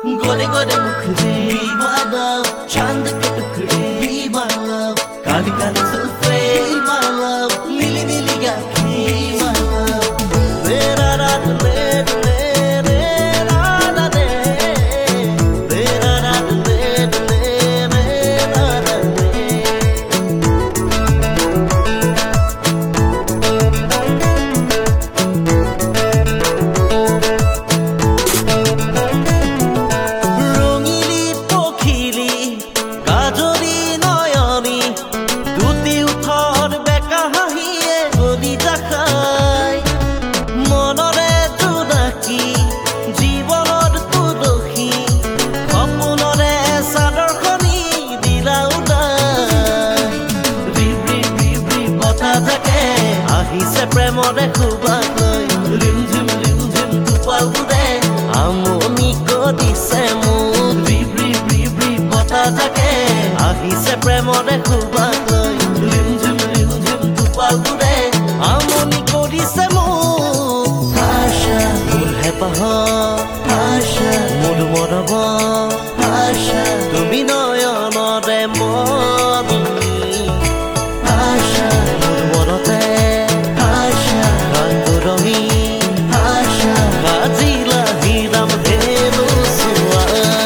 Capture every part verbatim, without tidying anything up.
गोरे गोरे मुखड़े be my love, चांद के टुकड़े be my love, Kali Kali Julfe be my love, नीली नीली आँखें be my love, तेरा रात ले ले ले रात ले, तेरा रात ले ले ले रात ले। রঙিলি পখিলি গাজরি নয়নি দুটি উঠৰ বেকা হাঁহিয়ে কলিজা খায় মনৰে জোনাকী জীৱনৰ তুলসী সপোনৰে চাদৰখনি দিলা উদাই ৰিব ৰিব ৰিব ৰিব বতাহ জাকে আহিছে প্ৰেমৰে সুবাস লৈ ৰিম ঝিম ৰিম ঝিম টোপালবোৰে আমনি কৰিছে মোক ৰিব ৰিব ৰিব ৰিব বতাহ জাকে আহিছে প্ৰেমৰে সুবাস লৈ ৰিম ঝিম ৰিম ঝিম টোপালবোৰে আমনি কৰিছে মোক আশা মোৰ হেঁপাহ আশা মোৰ মৰম আশা তুমি নয়নৰে মৰমী আশা মোৰ মনতে আশা ৰঙী আশা বাজিলা হীৰাম ধেনু চোৱা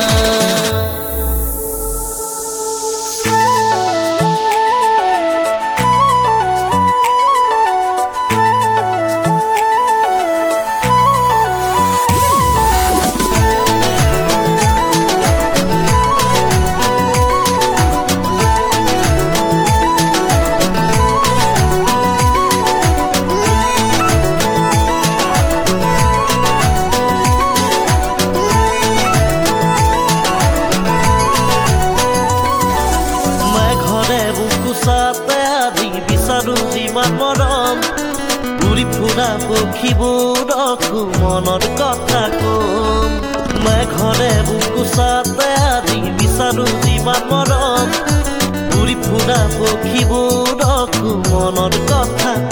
কুচাতে আজি বিচাৰো যিমান মৰম উৰি ফুৰা পক্ষীবোৰকো মনৰ কথা কম মই ঘৰে বুকুচাতে আজি বিচাৰো যিমান মৰম উৰি ফুৰা পক্ষীবোৰকো মনৰ কথা